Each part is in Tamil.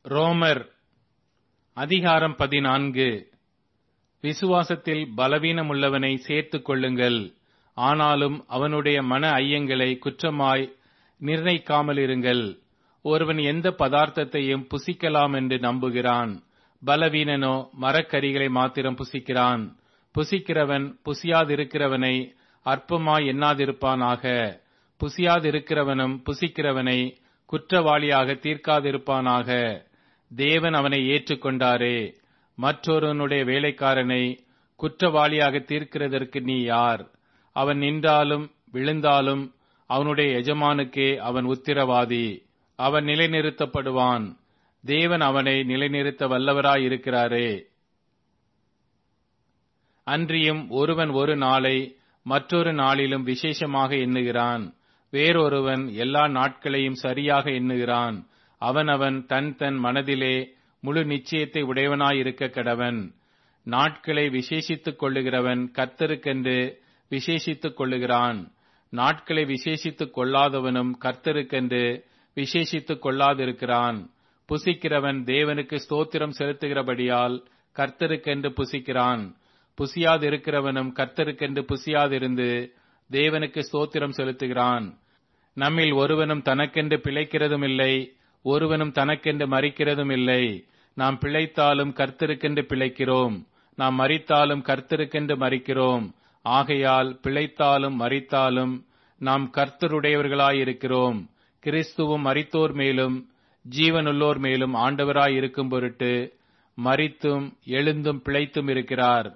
ரோமர் அதிகாரம் 14. விசுவாசத்தில் பலவீனமுள்ளவனை சேர்த்துக் கொள்ளுங்கள். ஆனாலும் அவனுடைய மன ஐயங்களை குற்றமாய் நிர்ணயிக்காமலிருங்கள். ஒருவன் எந்த பதார்த்தத்தையும் புசிக்கலாம் என்று நம்புகிறான். பலவீனனோ மரக்கரிகளை மாத்திரம் புசிக்கிறான். புசிக்கிறவன் புசியாதிருக்கிறவனை அற்பமாய் எண்ணாதிருப்பானாக. புசியாதிருக்கிறவனும் புசிக்கிறவனை குற்றவாளியாக தீர்க்காதிருப்பானாக. தேவன் அவனை ஏற்றுக்கொண்டாரே. மற்றொருவனுடைய வேலைக்காரனை குற்றவாளியாக தீர்க்கிறதற்கு நீ யார்? அவன் நின்றாலும் விழுந்தாலும் அவனுடைய எஜமானுக்கே அவன் உத்திரவாதி. அவன் நிலைநிறுத்தப்படுவான். தேவன் அவனை நிலைநிறுத்த வல்லவராயிருக்கிறாரே. அன்றியும் ஒருவன் ஒரு நாளை மற்றொரு நாளிலும் விசேஷமாக எண்ணுகிறான். வேறொருவன் எல்லா நாட்களையும் சரியாக எண்ணுகிறான். அவனவன் தன் தன் மனதிலே முழு நிச்சயத்தை உடையவனாயிருக்க கடவன். நாட்களை விசேஷித்துக் கொள்ளுகிறவன் கர்த்தருக்கென்று விசேஷித்துக் கொள்ளுகிறான். நாட்களை விசேஷித்துக் கொள்ளாதவனும் கர்த்தருக்கென்று விசேஷித்துக் கொள்ளாதிருக்கிறான். புசிக்கிறவன் தேவனுக்கு ஸ்தோத்திரம் செலுத்துகிறபடியால் கர்த்தருக்கென்று புசிக்கிறான். புசியாதிருக்கிறவனும் கர்த்தருக்கென்று புசியாதிருந்து தேவனுக்கு ஸ்தோத்திரம் செலுத்துகிறான். நம்மில் ஒருவனும் தனக்கென்று பிழைக்கிறதும் இல்லை, ஒருவனும் தனக்கென்று மரிக்கிறதும் இல்லை. நாம் பிழைத்தாலும் கர்த்தருக்கென்று பிழைக்கிறோம், நாம் மரித்தாலும் கர்த்தருக்கென்று மரிக்கிறோம். ஆகையால் பிழைத்தாலும் மரித்தாலும் நாம் கர்த்தருடையவர்களாயிருக்கிறோம். கிறிஸ்துவும் மரித்தோர் மேலும் ஜீவனுள்ளோர் மேலும் ஆண்டவராயிருக்கும் பொருட்டு மரித்தும் எழுந்தும் பிழைத்தும் இருக்கிறார்.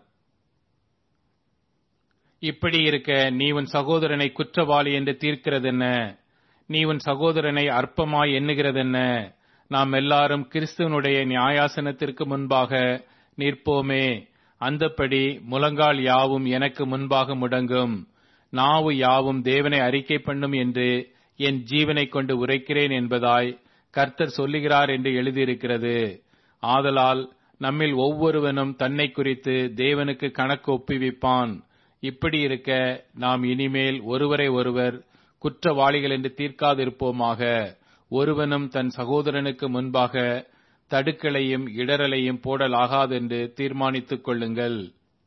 இப்படி இருக்க நீ உன் சகோதரனை குற்றவாளி என்று தீர்க்கிறதென்ன? நீ உன் சகோதரனை அற்பமாய் எண்ணுகிறதென்ன? நாம் எல்லாரும் கிறிஸ்துவனுடைய நியாயாசனத்திற்கு முன்பாக நிற்போமே. அந்தப்படி முழங்கால் யாவும் எனக்கு முன்பாக முடங்கும், நாவு யாவும் தேவனை அறிக்கை பண்ணும் என்று என் ஜீவனை கொண்டு உரைக்கிறேன் என்பதாய் கர்த்தர் சொல்லுகிறார் என்று எழுதியிருக்கிறது. ஆதலால் நம்மில் ஒவ்வொருவனும் தன்னை குறித்து தேவனுக்கு கணக்கு ஒப்புவிப்பான். இப்படி இருக்க நாம் இனிமேல் ஒருவரை ஒருவர் குற்றவாளிகள் என்று தீர்க்காதிருப்போமாக. ஒருவனும் தன் சகோதரனுக்கு முன்பாக தடுக்கலையும் இடரலையும் போடலாகாதென்று தீர்மானித்துக் கொள்ளுங்கள்.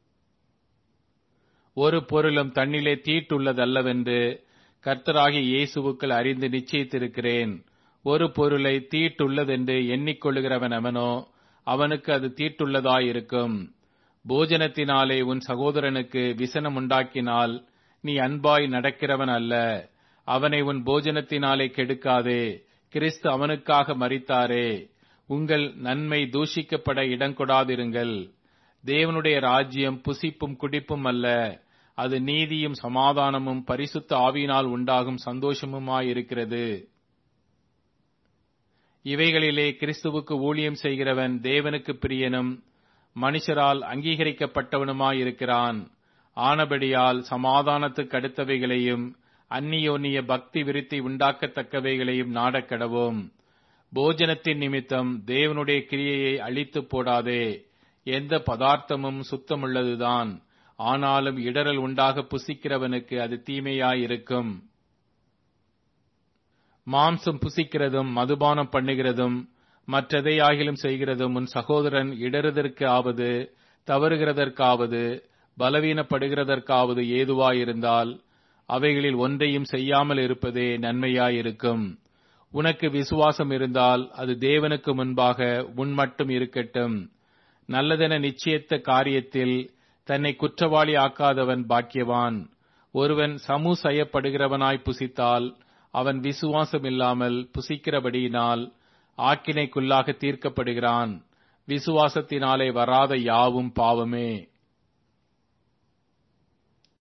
ஒரு பொருளும் தன்னிலே தீட்டுள்ளதல்லவென்று கர்த்தராகிய இயேசுவுக்குள் அறிந்து நிச்சயித்திருக்கிறேன். ஒரு பொருளை தீட்டுள்ளதென்று எண்ணிக்கொள்ளுகிறவன் அவனோ அவனுக்கு அது தீட்டுள்ளதாயிருக்கும். போஜனத்தினாலே உன் சகோதரனுக்கு விசனம் உண்டாக்கினால் நீ அன்பாய் நடக்கிறவன் அல்ல. அவனை உன் போஜனத்தினாலே கெடுக்காதே. கிறிஸ்து அவனுக்காக மரித்தாரே. உங்கள் நன்மை தூஷிக்கப்பட இடங்கொடாதிருங்கள். தேவனுடைய ராஜ்யம் புசிப்பும் குடிப்பும் அல்ல, அது நீதியும் சமாதானமும் பரிசுத்த ஆவியினால் உண்டாகும் சந்தோஷமுமாயிருக்கிறது. இவைகளிலே கிறிஸ்துவுக்கு ஊழியம் செய்கிறவன் தேவனுக்கு பிரியனும் மனுஷரால் அங்கீகரிக்கப்பட்டவனுமாயிருக்கிறான். ஆனபடியால் சமாதானத்துக்கு அடுத்தவைகளையும் அந்நியோன்னிய பக்தி விருத்தி உண்டாக்கத்தக்கவைகளையும் நாடக்கடவோம். போஜனத்தின் நிமித்தம் தேவனுடைய கிரியையை அழித்து போடாதே. எந்த பதார்த்தமும் சுத்தமுள்ளதுதான், ஆனாலும் இடரல் உண்டாக புசிக்கிறவனுக்கு அது தீமையாயிருக்கும். மாம்சம் புசிக்கிறதும் மதுபானம் பண்ணுகிறதும் மற்றெதையாகிலும் செய்கிறதும் உன் சகோதரன் இடறுதற்கு ஆவது தவறுகிறதற்காவது பலவீனப்படுகிறதற்காவது ஏதுவாயிருந்தால் அவைகளில் ஒன்றையும் செய்யாமல் இருப்பதே நன்மையாயிருக்கும். உனக்கு விசுவாசம் இருந்தால் அது தேவனுக்கு முன்பாக உன் மட்டும் இருக்கட்டும். நல்லதென நிச்சயித்த காரியத்தில் தன்னை குற்றவாளி ஆக்காதவன் பாக்கியவான். ஒருவன் சமூசயப்படுகிறவனாய் புசித்தால் அவன் விசுவாசம் இல்லாமல் புசிக்கிறபடியினால் ஆக்கினைக்குள்ளாக தீர்க்கப்படுகிறான். விசுவாசத்தினாலே வராத யாவும் பாவமே.